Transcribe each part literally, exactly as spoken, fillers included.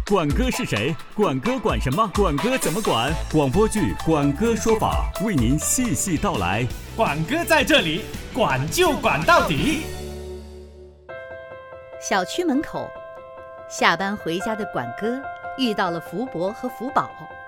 管哥是谁？管哥管什么？管哥怎么管？广播剧《管哥说法》为您细细道来。 管哥在这里，管就管到底。 小区门口，下班回家的管哥遇到了福伯和福宝。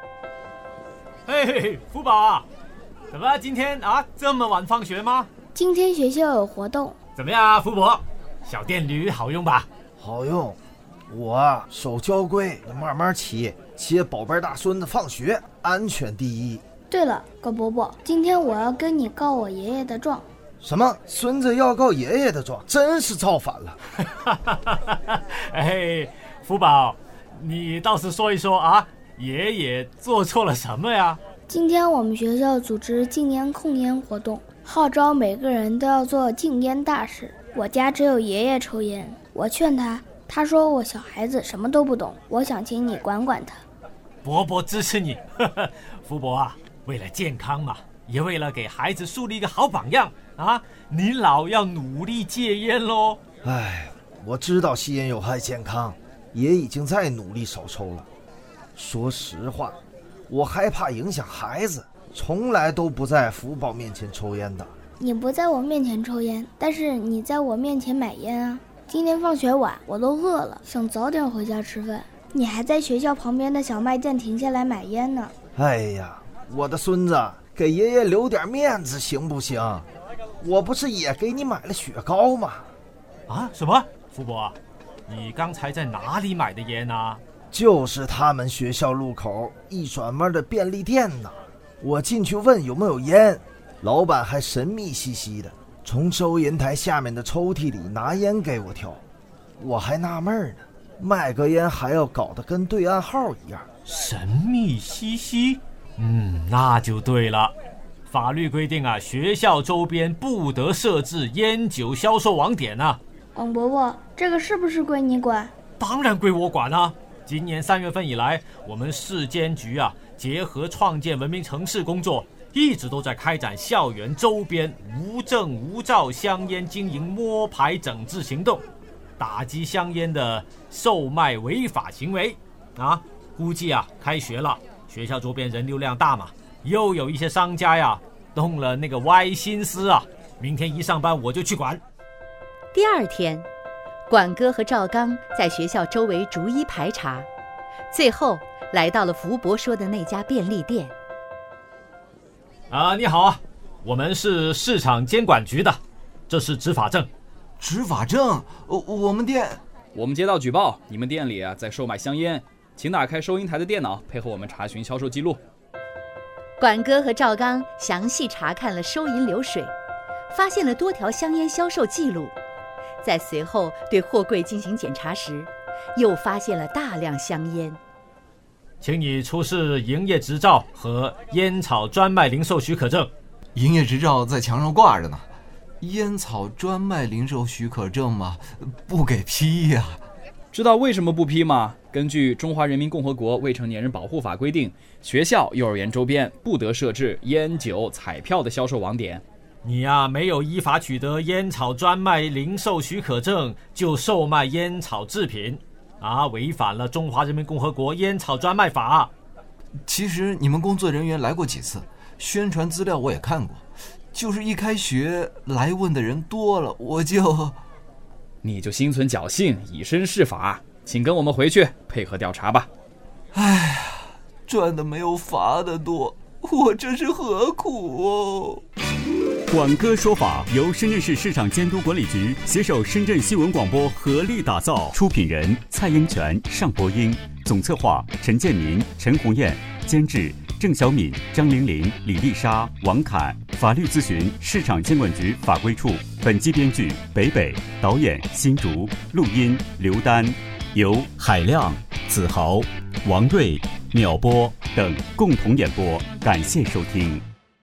嘿，福宝啊，怎么今天啊这么晚放学吗？ 今天学校有活动。 怎么样啊，福伯？小电驴好用吧？ 好用。我啊手交规，慢慢骑，接宝贝大孙子放学，安全第一。 对了，狗伯伯，今天我要跟你告我爷爷的状。 什么？孙子要告爷爷的状？真是造反了！ 哎，福宝，你倒是说一说啊，爷爷做错了什么呀？ 今天我们学校组织禁烟控烟活动，号召每个人都要做禁烟大使。我家只有爷爷抽烟，我劝他，他说我小孩子什么都不懂，我想请你管管他。 伯伯支持你。福伯啊，为了健康嘛，也为了给孩子树立一个好榜样啊，你老要努力戒烟咯。 哎，我知道吸烟有害健康，也已经在努力少抽了。说实话，我害怕影响孩子，从来都不在福宝面前抽烟的。 你不在我面前抽烟，但是你在我面前买烟啊。今天放学晚，我都饿了，想早点回家吃饭。你还在学校旁边的小卖店停下来买烟呢。 哎呀，我的孙子，给爷爷留点面子行不行？我不是也给你买了雪糕吗？ 啊？什么？福伯，你刚才在哪里买的烟啊？ 就是他们学校路口一转弯的便利店呢。我进去问有没有烟，老板还神秘兮兮的从收银台下面的抽屉里拿烟给我挑。我还纳闷呢，卖个烟还要搞得跟对暗号一样。 神秘兮兮？嗯，那就对了。法律规定啊，学校周边不得设置烟酒销售网点啊。 王伯伯，这个是不是归你管？ 当然归我管啊。今年三月份以来，我们市监局啊，结合创建文明城市工作，一直都在开展校园周边无证无照香烟经营摸排整治行动，打击香烟的售卖违法行为啊。估计啊，开学了，学校周边人流量大嘛，又有一些商家呀动了那个歪心思啊。明天一上班我就去管。 第二天，管哥和赵刚在学校周围逐一排查，最后来到了福伯说的那家便利店。 啊，你好啊，我们是市场监管局的，这是执法证。 执法证？我我们店…… 我们接到举报，你们店里啊在售卖香烟，请打开收银台的电脑，配合我们查询销售记录。 管哥和赵刚详细查看了收银流水，发现了多条香烟销售记录。在随后对货柜进行检查时，又发现了大量香烟。 请你出示营业执照和烟草专卖零售许可证。 营业执照在墙上挂着呢，烟草专卖零售许可证嘛，不给批呀。 知道为什么不批吗？根据《中华人民共和国未成年人保护法》规定，学校、幼儿园周边不得设置烟酒、彩票的销售网点。 你呀、啊，没有依法取得烟草专卖零售许可证就售卖烟草制品啊，违反了《中华人民共和国烟草专卖法》。 其实你们工作人员来过几次，宣传资料我也看过，就是一开学来问的人多了，我就…… 你就心存侥幸，以身试法，请跟我们回去配合调查吧。 哎呀，赚的没有罚的多，我真是何苦哦！ 管哥说法由深圳市市场监督管理局携手深圳新闻广播合力打造，出品人蔡英权、尚博英，总策划陈建民、陈红艳，监制郑小敏、张玲玲、李丽莎、王侃，法律咨询市场监管局法规处。本期编剧北北，导演新竹，录音刘丹，由海亮、子豪、王瑞、淼波等共同演播，感谢收听。